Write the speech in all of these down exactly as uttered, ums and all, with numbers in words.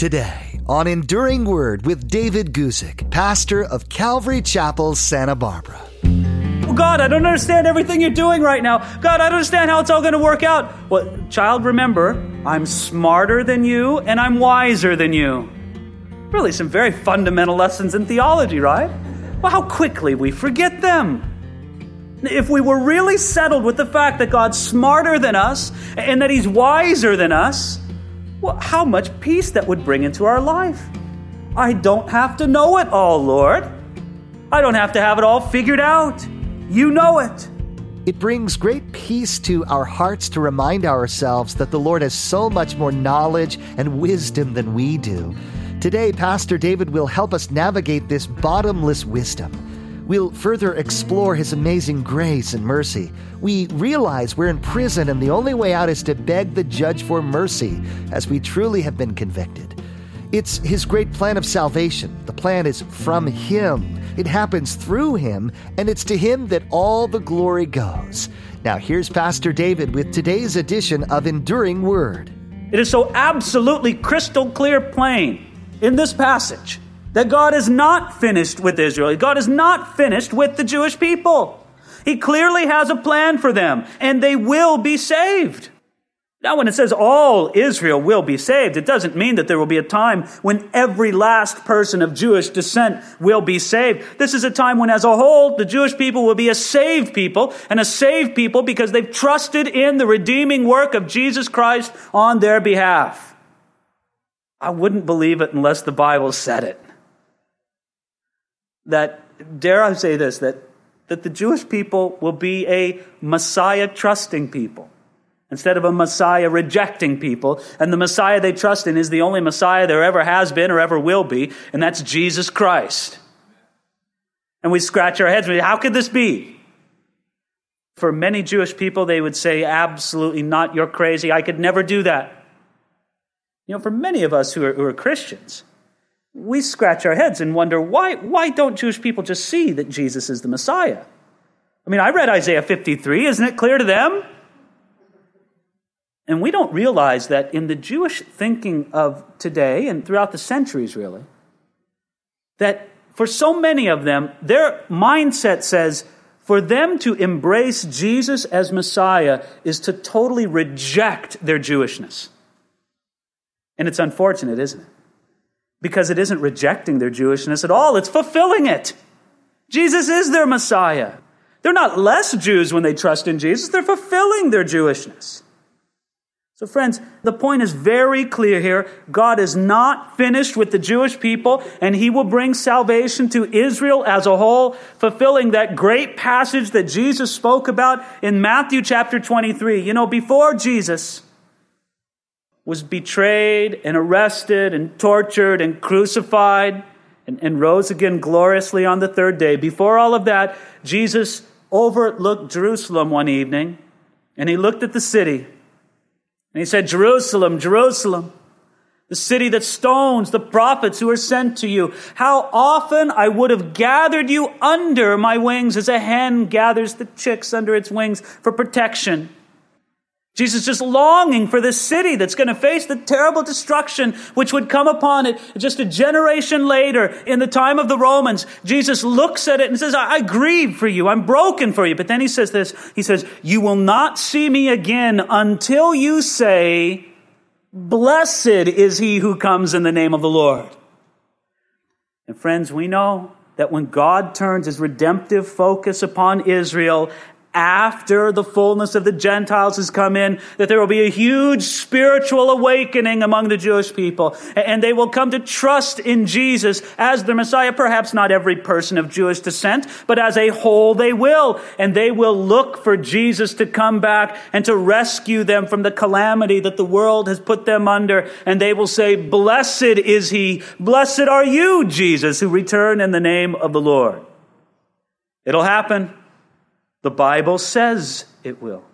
Today on Enduring Word with David Guzik, pastor of Calvary Chapel, Santa Barbara. Well, God, I don't understand everything you're doing right now. God, I don't understand how it's all going to work out. Well, child, remember, I'm smarter than you and I'm wiser than you. Really, some very fundamental lessons in theology, right? Well, how quickly we forget them. If we were really settled with the fact that God's smarter than us and that He's wiser than us, well, how much peace that would bring into our life. I don't have to know it all, Lord. I don't have to have it all figured out. You know it. It brings great peace to our hearts to remind ourselves that the Lord has so much more knowledge and wisdom than we do. Today, Pastor David will help us navigate this bottomless wisdom. We'll further explore His amazing grace and mercy. We realize we're in prison and the only way out is to beg the judge for mercy, as we truly have been convicted. It's His great plan of salvation. The plan is from Him. It happens through Him, and it's to Him that all the glory goes. Now here's Pastor David with today's edition of Enduring Word. It is so absolutely crystal clear plain in this passage that God is not finished with Israel. God is not finished with the Jewish people. He clearly has a plan for them, and they will be saved. Now, when it says all Israel will be saved, it doesn't mean that there will be a time when every last person of Jewish descent will be saved. This is a time when, as a whole, the Jewish people will be a saved people, and a saved people because they've trusted in the redeeming work of Jesus Christ on their behalf. I wouldn't believe it unless the Bible said it. That, dare I say this, that, that the Jewish people will be a Messiah-trusting people instead of a Messiah-rejecting people. And the Messiah they trust in is the only Messiah there ever has been or ever will be, and that's Jesus Christ. And we scratch our heads. How could this be? For many Jewish people, they would say, absolutely not, you're crazy, I could never do that. You know, for many of us who are, who are Christians, we scratch our heads and wonder, why, why don't Jewish people just see that Jesus is the Messiah? I mean, I read Isaiah fifty-three. Isn't it clear to them? And we don't realize that in the Jewish thinking of today and throughout the centuries, really, that for so many of them, their mindset says for them to embrace Jesus as Messiah is to totally reject their Jewishness. And it's unfortunate, isn't it? Because it isn't rejecting their Jewishness at all. It's fulfilling it. Jesus is their Messiah. They're not less Jews when they trust in Jesus. They're fulfilling their Jewishness. So friends, the point is very clear here. God is not finished with the Jewish people, and He will bring salvation to Israel as a whole, fulfilling that great passage that Jesus spoke about in Matthew chapter twenty-three. You know, before Jesus was betrayed and arrested and tortured and crucified and, and rose again gloriously on the third day. Before all of that, Jesus overlooked Jerusalem one evening, and He looked at the city, and He said, Jerusalem, Jerusalem, the city that stones the prophets who are sent to you. How often I would have gathered you under my wings as a hen gathers the chicks under its wings for protection. Jesus just longing for this city that's going to face the terrible destruction which would come upon it just a generation later in the time of the Romans. Jesus looks at it and says, I, I grieve for you. I'm broken for you. But then He says this, He says, you will not see me again until you say, blessed is he who comes in the name of the Lord. And friends, we know that when God turns His redemptive focus upon Israel, after the fullness of the Gentiles has come in, that there will be a huge spiritual awakening among the Jewish people, and they will come to trust in Jesus as their Messiah. Perhaps not every person of Jewish descent, but as a whole they will, and they will look for Jesus to come back and to rescue them from the calamity that the world has put them under, and they will say, blessed is He, blessed are you, Jesus, who return in the name of the Lord. It'll happen. The Bible says it will.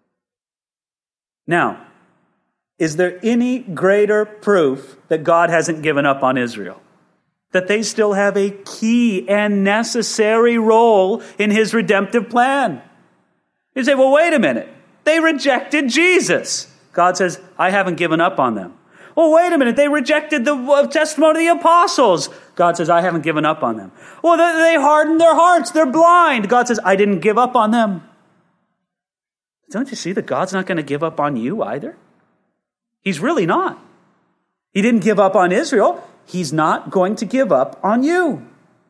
Now, is there any greater proof that God hasn't given up on Israel? That they still have a key and necessary role in His redemptive plan? You say, well, wait a minute. They rejected Jesus. God says, I haven't given up on them. Well, wait a minute, they rejected the testimony of the apostles. God says, I haven't given up on them. Well, they hardened their hearts. They're blind. God says, I didn't give up on them. Don't you see that God's not going to give up on you either? He's really not. He didn't give up on Israel. He's not going to give up on you.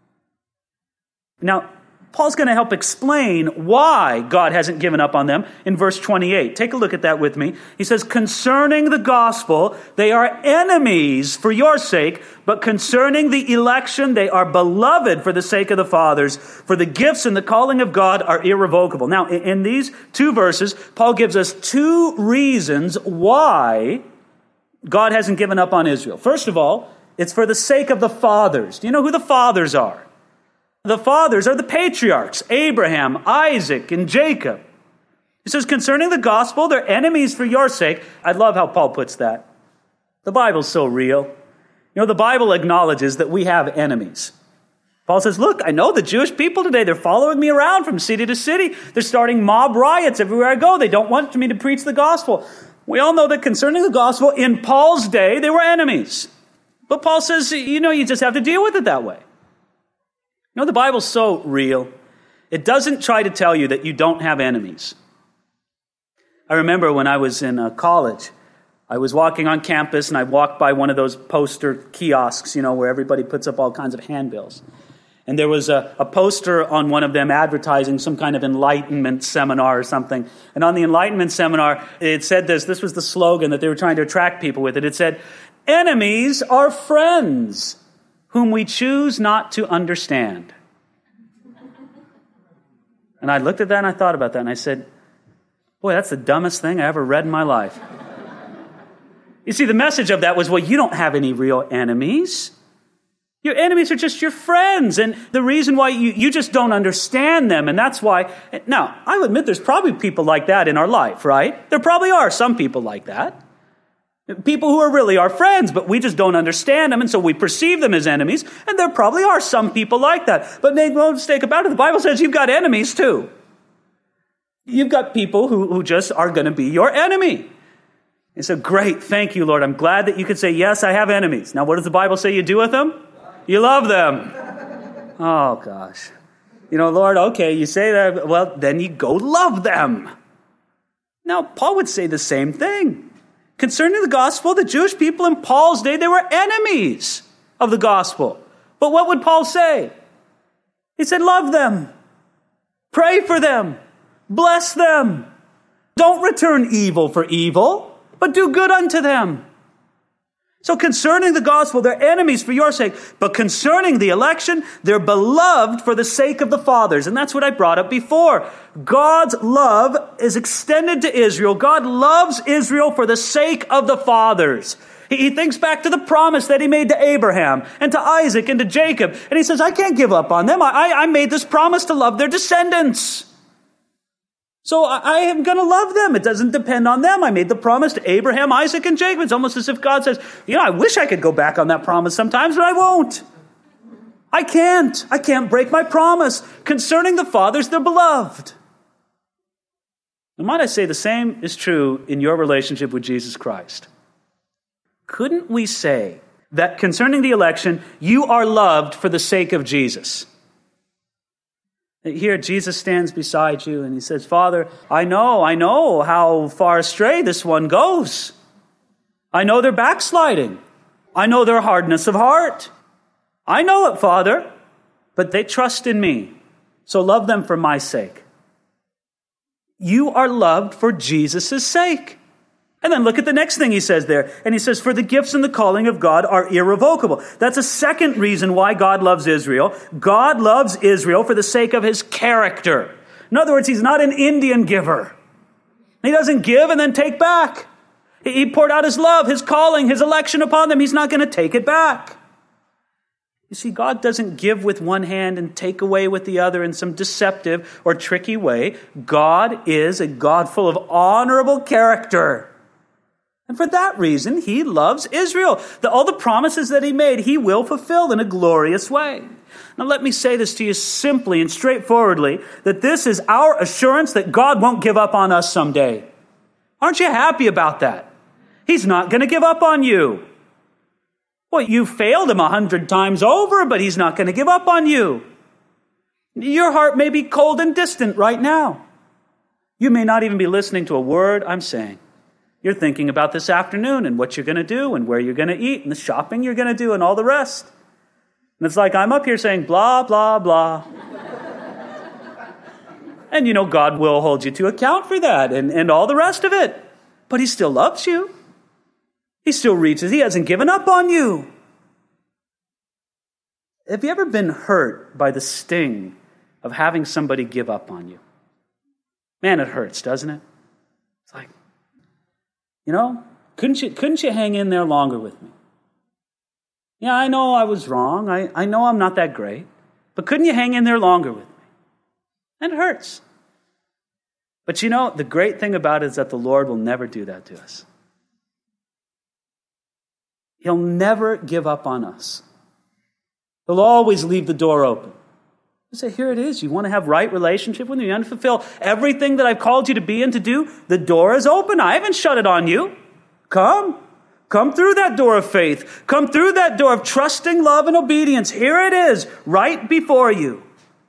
Now, Paul's going to help explain why God hasn't given up on them in verse twenty-eight. Take a look at that with me. He says, concerning the gospel, they are enemies for your sake, but concerning the election, they are beloved for the sake of the fathers. For the gifts and the calling of God are irrevocable. Now, in these two verses, Paul gives us two reasons why God hasn't given up on Israel. First of all, it's for the sake of the fathers. Do you know who the fathers are? The fathers are the patriarchs, Abraham, Isaac, and Jacob. He says, concerning the gospel, they're enemies for your sake. I love how Paul puts that. The Bible's so real. You know, the Bible acknowledges that we have enemies. Paul says, look, I know the Jewish people today, they're following me around from city to city. They're starting mob riots everywhere I go. They don't want me to preach the gospel. We all know that concerning the gospel, in Paul's day, they were enemies. But Paul says, you know, you just have to deal with it that way. You know, the Bible's so real. It doesn't try to tell you that you don't have enemies. I remember when I was in uh, college, I was walking on campus and I walked by one of those poster kiosks, you know, where everybody puts up all kinds of handbills. And there was a, a poster on one of them advertising some kind of enlightenment seminar or something. And on the enlightenment seminar, it said this. This was the slogan that they were trying to attract people with it. It said, enemies are friends whom we choose not to understand. And I looked at that and I thought about that and I said, boy, that's the dumbest thing I ever read in my life. You see, the message of that was, well, you don't have any real enemies. Your enemies are just your friends. And the reason why you, you just don't understand them. And that's why, now, I would admit there's probably people like that in our life, right? There probably are some people like that. People who are really our friends, but we just don't understand them, and so we perceive them as enemies, and there probably are some people like that. But make no mistake about it, the Bible says you've got enemies too. You've got people who, who just are going to be your enemy. And so, great, thank you, Lord. I'm glad that you could say, yes, I have enemies. Now, what does the Bible say you do with them? You love them. Oh, gosh. You know, Lord, okay, you say that, well, then you go love them. Now, Paul would say the same thing. Concerning the gospel, the Jewish people in Paul's day, they were enemies of the gospel. But what would Paul say? He said, love them. Pray for them. Bless them. Don't return evil for evil, but do good unto them. So concerning the gospel, they're enemies for your sake. But concerning the election, they're beloved for the sake of the fathers. And that's what I brought up before. God's love is extended to Israel. God loves Israel for the sake of the fathers. He, he thinks back to the promise that he made to Abraham and to Isaac and to Jacob. And he says, I can't give up on them. I, I made this promise to love their descendants. So I am going to love them. It doesn't depend on them. I made the promise to Abraham, Isaac, and Jacob. It's almost as if God says, you know, I wish I could go back on that promise sometimes, but I won't. I can't. I can't break my promise. Concerning the fathers, they're beloved. And might I say the same is true in your relationship with Jesus Christ. Couldn't we say that concerning the election, you are loved for the sake of Jesus? Here, Jesus stands beside you and he says, Father, I know, I know how far astray this one goes. I know they're backsliding. I know their hardness of heart. I know it, Father, but they trust in me. So love them for my sake. You are loved for Jesus' sake. And then look at the next thing he says there. And he says, for the gifts and the calling of God are irrevocable. That's a second reason why God loves Israel. God loves Israel for the sake of his character. In other words, he's not an Indian giver. He doesn't give and then take back. He poured out his love, his calling, his election upon them. He's not going to take it back. You see, God doesn't give with one hand and take away with the other in some deceptive or tricky way. God is a God full of honorable character. And for that reason, he loves Israel. The, all the promises that he made, he will fulfill in a glorious way. Now, let me say this to you simply and straightforwardly, that this is our assurance that God won't give up on us someday. Aren't you happy about that? He's not going to give up on you. Well, you failed him a hundred times over, but he's not going to give up on you. Your heart may be cold and distant right now. You may not even be listening to a word I'm saying. You're thinking about this afternoon and what you're going to do and where you're going to eat and the shopping you're going to do and all the rest. And it's like I'm up here saying blah, blah, blah. And you know, God will hold you to account for that and, and all the rest of it. But he still loves you. He still reaches. He hasn't given up on you. Have you ever been hurt by the sting of having somebody give up on you? Man, it hurts, doesn't it? It's like, you know, couldn't you, couldn't you hang in there longer with me? Yeah, I know I was wrong. I, I know I'm not that great. But couldn't you hang in there longer with me? And it hurts. But you know, the great thing about it is that the Lord will never do that to us. He'll never give up on us. He'll always leave the door open. You say, here it is. You want to have right relationship with me? You want to fulfill everything that I've called you to be and to do? The door is open. I haven't shut it on you. Come. Come through that door of faith. Come through that door of trusting, love, and obedience. Here it is, right before you.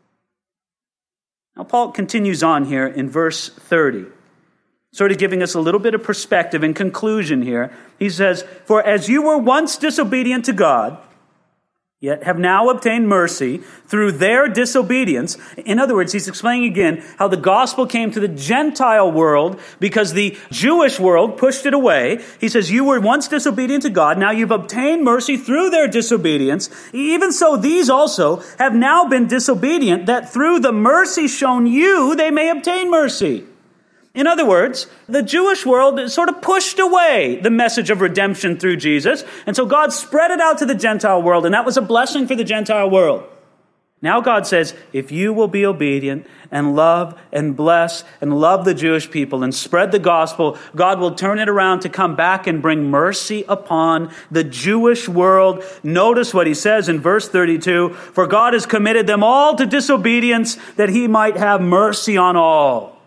Now, Paul continues on here in verse thirty, sort of giving us a little bit of perspective and conclusion here. He says, for as you were once disobedient to God, yet have now obtained mercy through their disobedience. In other words, he's explaining again how the gospel came to the Gentile world because the Jewish world pushed it away. He says, you were once disobedient to God. Now you've obtained mercy through their disobedience. Even so, these also have now been disobedient, that through the mercy shown you, they may obtain mercy. In other words, the Jewish world sort of pushed away the message of redemption through Jesus. And so God spread it out to the Gentile world, and that was a blessing for the Gentile world. Now God says, if you will be obedient and love and bless and love the Jewish people and spread the gospel, God will turn it around to come back and bring mercy upon the Jewish world. Notice what he says in verse thirty-two, for God has committed them all to disobedience that he might have mercy on all.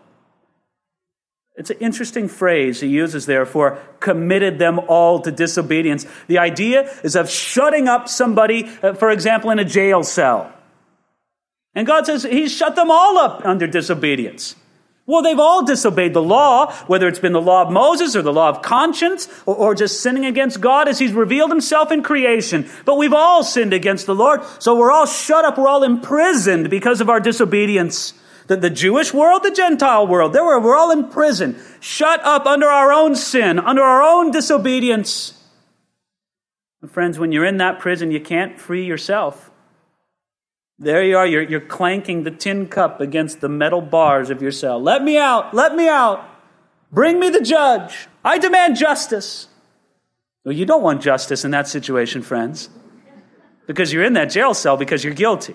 It's an interesting phrase he uses there for committed them all to disobedience. The idea is of shutting up somebody, for example, in a jail cell. And God says he's shut them all up under disobedience. Well, they've all disobeyed the law, whether it's been the law of Moses or the law of conscience or, or just sinning against God as he's revealed himself in creation. But we've all sinned against the Lord, so we're all shut up, we're all imprisoned because of our disobedience. The, the Jewish world, the Gentile world, they were, we're all in prison, shut up under our own sin, under our own disobedience. And friends, when you're in that prison, you can't free yourself. There you are, you're, you're clanking the tin cup against the metal bars of your cell. Let me out, let me out. Bring me the judge. I demand justice. Well, you don't want justice in that situation, friends, because you're in that jail cell because you're guilty.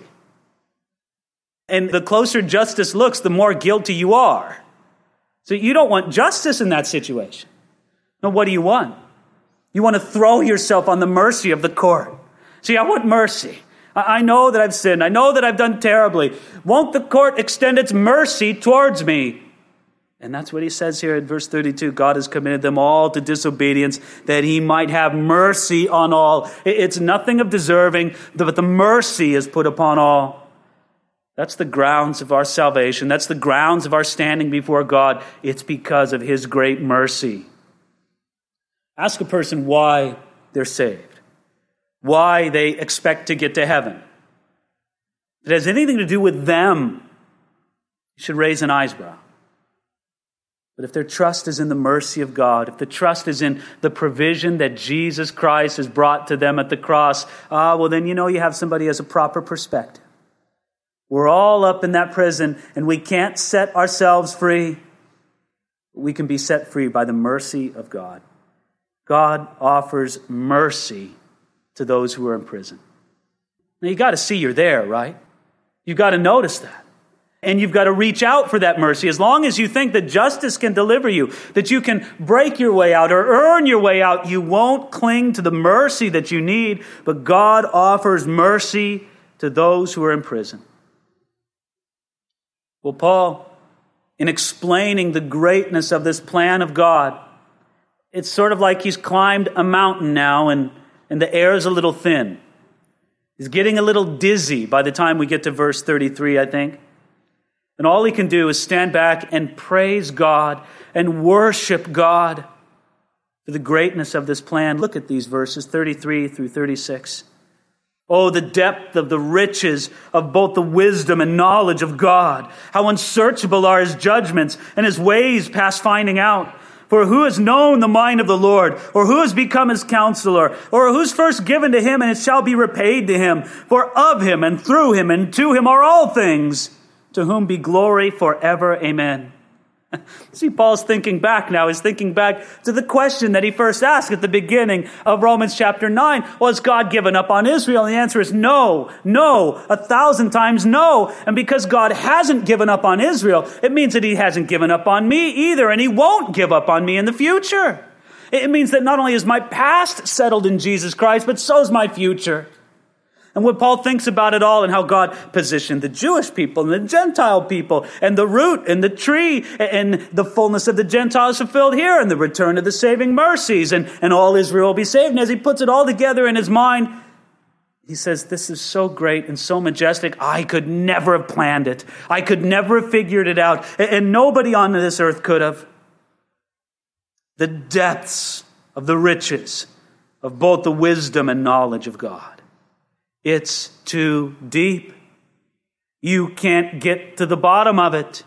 And the closer justice looks, the more guilty you are. So you don't want justice in that situation. No, what do you want? You want to throw yourself on the mercy of the court. See, I want mercy. I know that I've sinned. I know that I've done terribly. Won't the court extend its mercy towards me? And that's what he says here in verse thirty-two. God has committed them all to disobedience that he might have mercy on all. It's nothing of deserving, but the mercy is put upon all. That's the grounds of our salvation. That's the grounds of our standing before God. It's because of his great mercy. Ask a person why they're saved, why they expect to get to heaven. If it has anything to do with them, you should raise an eyebrow. But if their trust is in the mercy of God, if the trust is in the provision that Jesus Christ has brought to them at the cross, ah, well, then you know you have somebody who has a proper perspective. We're all up in that prison, and we can't set ourselves free. We can be set free by the mercy of God. God offers mercy to those who are in prison. Now, you got to see you're there, right? You've got to notice that. And you've got to reach out for that mercy. As long as you think that justice can deliver you, that you can break your way out or earn your way out, you won't cling to the mercy that you need. But God offers mercy to those who are in prison. Well, Paul, in explaining the greatness of this plan of God, It's sort of like he's climbed a mountain now and, and the air is a little thin. He's getting a little dizzy by the time we get to verse thirty-three, I think. And all he can do is stand back and praise God and worship God for the greatness of this plan. Look at these verses, thirty-three through thirty-six. Oh, the depth of the riches of both the wisdom and knowledge of God. How unsearchable are his judgments and his ways past finding out. For who has known the mind of the Lord? Or who has become his counselor? Or who's first given to him, and it shall be repaid to him? For of him and through him and to him are all things, to whom be glory forever. Amen. See, Paul's thinking back now. He's thinking back to the question that he first asked at the beginning of Romans chapter nine. Was God given up on Israel? And the answer is no, no, a thousand times no. And because God hasn't given up on Israel, it means that he hasn't given up on me either, and he won't give up on me in the future. It means that not only is my past settled in Jesus Christ, but so is my future. And when Paul thinks about it all and how God positioned the Jewish people and the Gentile people and the root and the tree and the fullness of the Gentiles fulfilled here and the return of the saving mercies and, and all Israel will be saved. And as he puts it all together in his mind, he says, this is so great and so majestic. I could never have planned it. I could never have figured it out. And nobody on this earth could have. The depths of the riches of both the wisdom and knowledge of God. It's too deep. You can't get to the bottom of it.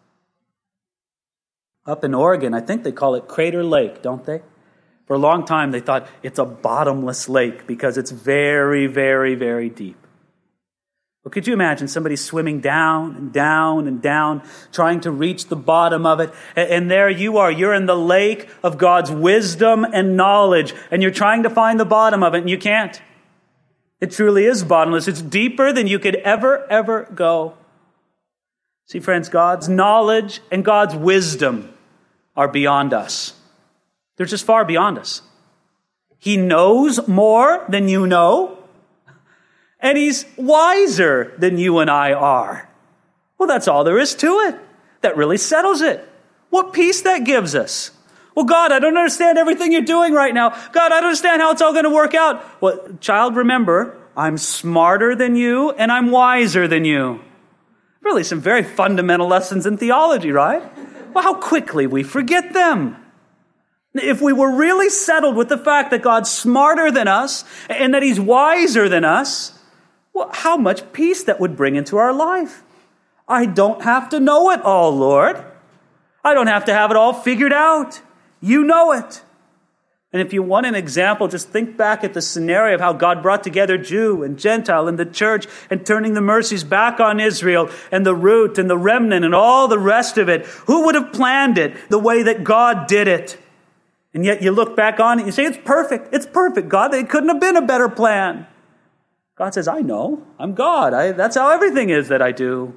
Up in Oregon, I think they call it Crater Lake, don't they? For a long time, they thought it's a bottomless lake because it's very, very, very deep. But could you imagine somebody swimming down and down and down, trying to reach the bottom of it? And there you are. You're in the lake of God's wisdom and knowledge, and you're trying to find the bottom of it, and you can't. It truly is bottomless. It's deeper than you could ever, ever go. See, friends, God's knowledge and God's wisdom are beyond us. They're just far beyond us. He knows more than you know, and he's wiser than you and I are. Well, that's all there is to it. That really settles it. What peace that gives us. Well, God, I don't understand everything you're doing right now. God, I don't understand how it's all going to work out. Well, child, remember, I'm smarter than you and I'm wiser than you. Really some very fundamental lessons in theology, right? Well, how quickly we forget them. If we were really settled with the fact that God's smarter than us and that he's wiser than us, well, how much peace that would bring into our life. I don't have to know it all, Lord. I don't have to have it all figured out. You know it. And if you want an example, just think back at the scenario of how God brought together Jew and Gentile and the church and turning the mercies back on Israel and the root and the remnant and all the rest of it. Who would have planned it the way that God did it? And yet you look back on it and you say, it's perfect. It's perfect, God. It couldn't have been a better plan. God says, I know. I'm God. I, that's how everything is that I do.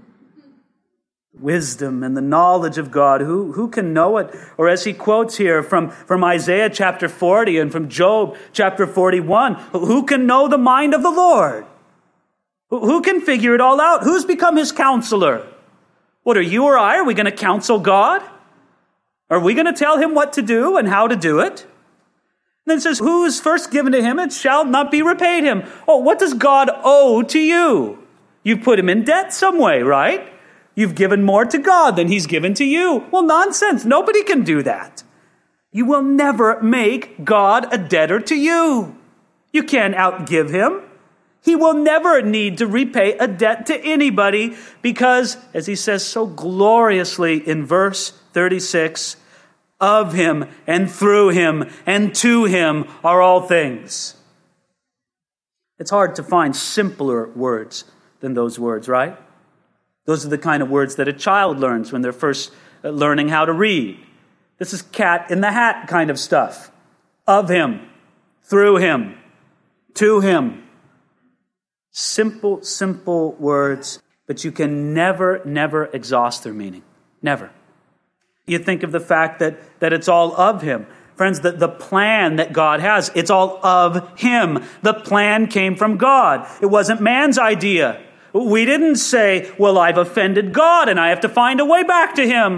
Wisdom and the knowledge of God. Who, who can know it? Or as he quotes here from, from Isaiah chapter forty and from Job chapter forty-one, who can know the mind of the Lord? Who, who can figure it all out? Who's become his counselor? What are you or I? Are we going to counsel God? Are we going to tell him what to do and how to do it? And then it says, who is first given to him, it shall not be repaid him. Oh, what does God owe to you? You put him in debt some way, right? You've given more to God than he's given to you. Well, nonsense. Nobody can do that. You will never make God a debtor to you. You can't outgive him. He will never need to repay a debt to anybody because, as he says so gloriously in verse thirty-six, of him and through him and to him are all things. It's hard to find simpler words than those words, right? Those are the kind of words that a child learns when they're first learning how to read. This is cat in the hat kind of stuff. Of him, through him, to him. Simple, simple words, but you can never, never exhaust their meaning. Never. You think of the fact that, that it's all of him. Friends, the, the plan that God has, it's all of him. The plan came from God. It wasn't man's idea. We didn't say, well, I've offended God and I have to find a way back to him.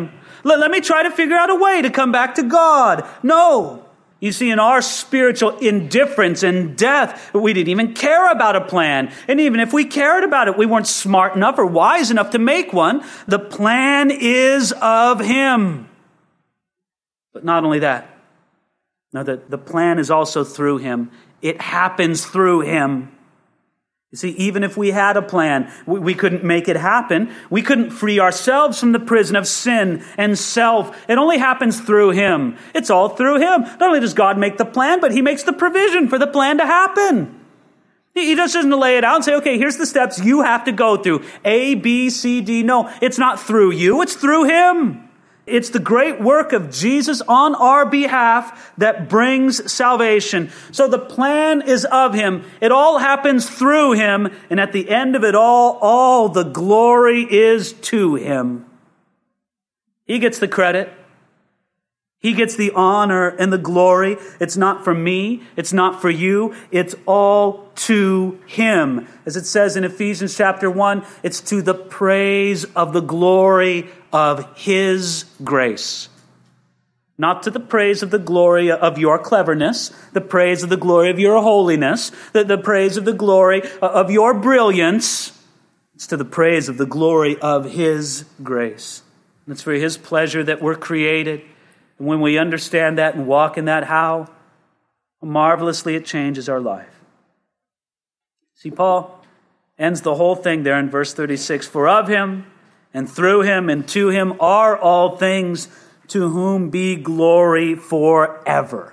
Let, let me try to figure out a way to come back to God. No. You see, in our spiritual indifference and death, we didn't even care about a plan. And even if we cared about it, we weren't smart enough or wise enough to make one. The plan is of Him. But not only that. No, the, the plan is also through Him. It happens through Him. You see, even if we had a plan, we, we couldn't make it happen. We couldn't free ourselves from the prison of sin and self. It only happens through Him. It's all through Him. Not only does God make the plan, but He makes the provision for the plan to happen. He, he just doesn't lay it out and say, okay, here's the steps you have to go through. A, B, C, D. No, it's not through you. It's through Him. It's the great work of Jesus on our behalf that brings salvation. So the plan is of Him. It all happens through Him. And at the end of it all, all the glory is to Him. He gets the credit. He gets the honor and the glory. It's not for me. It's not for you. It's all to Him. As it says in Ephesians chapter one, it's to the praise of the glory of His grace. Not to the praise of the glory of your cleverness, the praise of the glory of your holiness, the, the praise of the glory of your brilliance. It's to the praise of the glory of His grace. And it's for His pleasure that we're created. And when we understand that and walk in that, how marvelously it changes our life. See, Paul ends the whole thing there in verse thirty-six. For of Him and through Him and to Him are all things, to whom be glory forever.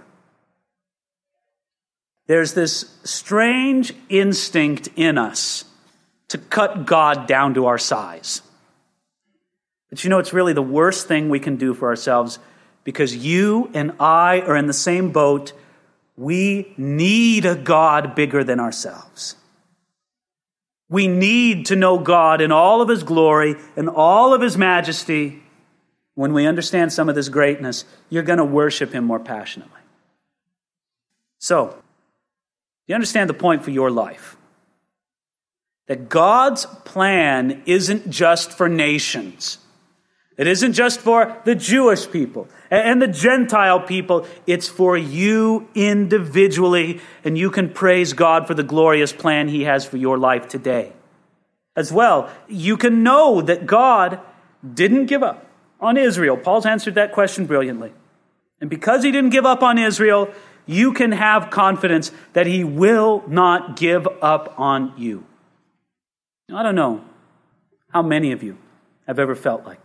There's this strange instinct in us to cut God down to our size. But you know, it's really the worst thing we can do for ourselves, because you and I are in the same boat. We need a God bigger than ourselves. We need to know God in all of His glory and all of His majesty. When we understand some of this greatness, you're going to worship Him more passionately. So, you understand the point for your life. That God's plan isn't just for nations. It isn't just for the Jewish people and the Gentile people. It's for you individually, and you can praise God for the glorious plan He has for your life today. As well, you can know that God didn't give up on Israel. Paul's answered that question brilliantly. And because He didn't give up on Israel, you can have confidence that He will not give up on you. Now, I don't know how many of you have ever felt like that.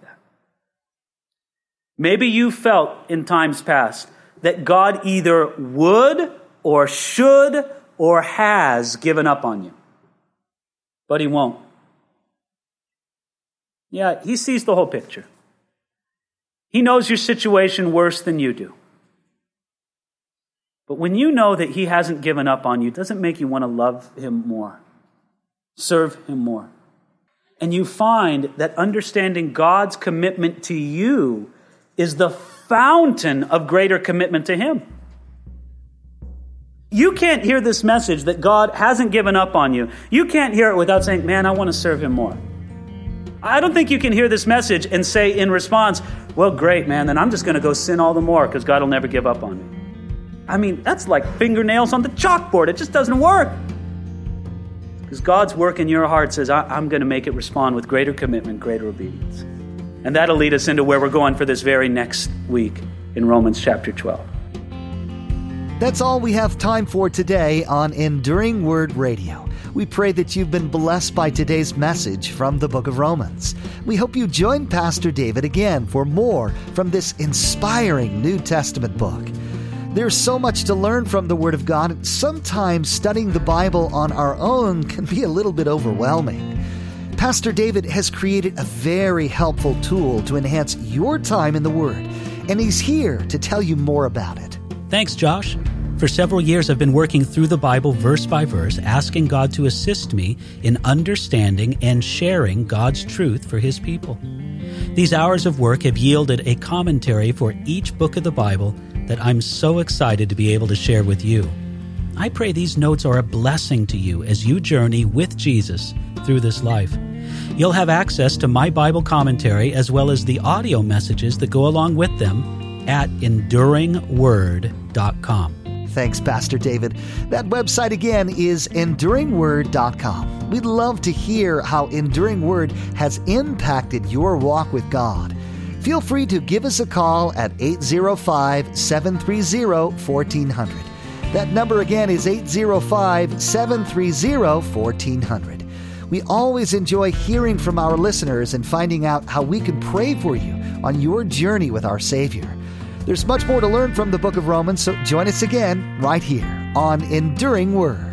Maybe you felt in times past that God either would or should or has given up on you. But He won't. Yeah, He sees the whole picture. He knows your situation worse than you do. But when you know that He hasn't given up on you, it doesn't make you want to love Him more, serve Him more. And you find that understanding God's commitment to you is the fountain of greater commitment to Him. You can't hear this message that God hasn't given up on you. You can't hear it without saying, man, I want to serve Him more. I don't think you can hear this message and say in response, well, great, man, then I'm just going to go sin all the more because God will never give up on me. I mean, that's like fingernails on the chalkboard. It just doesn't work. Because God's work in your heart says, I'm going to make it respond with greater commitment, greater obedience. And that'll lead us into where we're going for this very next week in Romans chapter twelve. That's all we have time for today on Enduring Word Radio. We pray that you've been blessed by today's message from the book of Romans. We hope you join Pastor David again for more from this inspiring New Testament book. There's so much to learn from the Word of God. Sometimes studying the Bible on our own can be a little bit overwhelming. Pastor David has created a very helpful tool to enhance your time in the Word, and he's here to tell you more about it. Thanks, Josh. For several years, I've been working through the Bible verse by verse, asking God to assist me in understanding and sharing God's truth for His people. These hours of work have yielded a commentary for each book of the Bible that I'm so excited to be able to share with you. I pray these notes are a blessing to you as you journey with Jesus through this life. You'll have access to my Bible commentary as well as the audio messages that go along with them at enduring word dot com. Thanks, Pastor David. That website again is enduring word dot com. We'd love to hear how Enduring Word has impacted your walk with God. Feel free to give us a call at eight zero five, seven three zero, one four zero zero. That number again is eight zero five, seven three zero, one four zero zero. We always enjoy hearing from our listeners and finding out how we can pray for you on your journey with our Savior. There's much more to learn from the book of Romans, so join us again right here on Enduring Word.